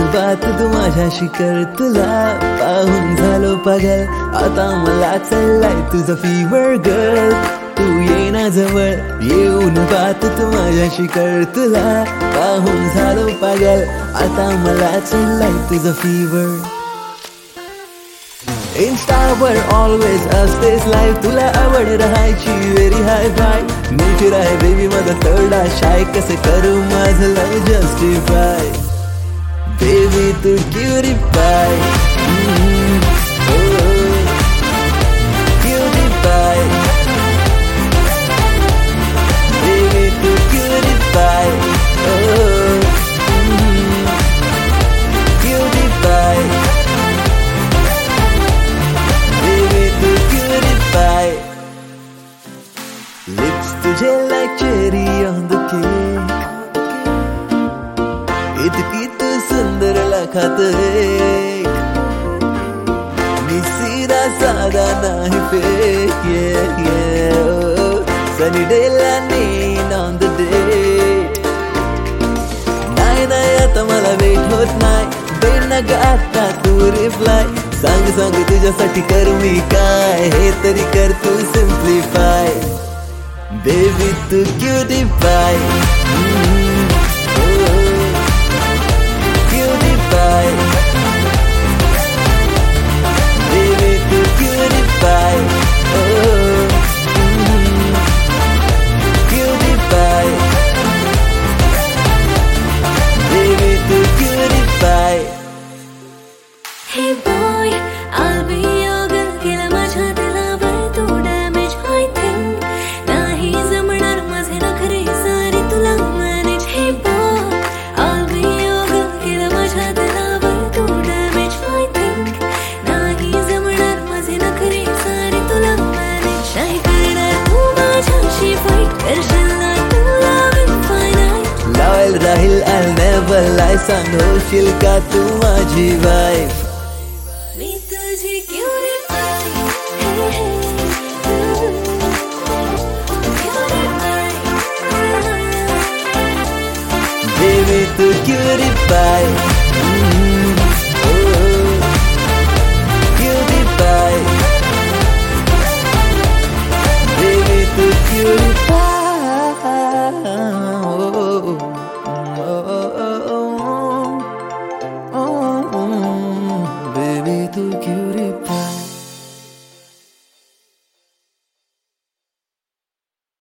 बात तू माझ्याशी कर, तुला पाहून झालो पागल. आता मला चाललाय तुझा फीवर गर्ल. तू ये ना जवळ, येऊन बात तू माझ्याशी कर, तुला पाहून झालो पागल. आता मला चाललाय तुझा फीवर. इंस्टावर ऑलवेज असतेस लाईव्ह, तुला आवड राहायची व्हेरी हाय फाय. नेचर आहे बेबी माझा थोडा शाय, कसे करू माझं लव जस्टिफाय. बेबी तू क्युरीफाय, क्युरीफाय. बेबी तू क्युरीफाय, क्युरीफाय. Lips तुझे like cherry on the cake. इतकी तू सुंदर लाखात एक. मी सीधा साधा नाही fake. Yeah, yeah. Sunny day landing on the date. नाही आता मला वेट होत नाही. दे ना ग आता तू रिप्लाय. सांग तुझ्यासाठी करू मी काय, हे तरी कर तू सिम्प्लिफाय. बेबी तू क्युटीफाय, क्युटीफाय. बेबी तू क्युटीफाय, क्युटीफाय. बेबी तू क्युटीफाय. Hey boy, I'll be your girl. केला माझ्या दिलावर तू डॅमेज I think. नाही जमणार माझे नखरे सारे तुला manage. Hey boy, I'll be your girl. केला माझ्या दिलावर तू डॅमेज I think. नाही जमणार माझे नखरे सारे तुला मॅनेज. नाही करणार तू माझ्याशी फाईट, करशील ना तू love infinite. लॉयल राहील I'll never lie. सांग होशील का तू माझी वाईफ. मी तुझी क्युरीफाय, Baby, तू क्युरीफाय.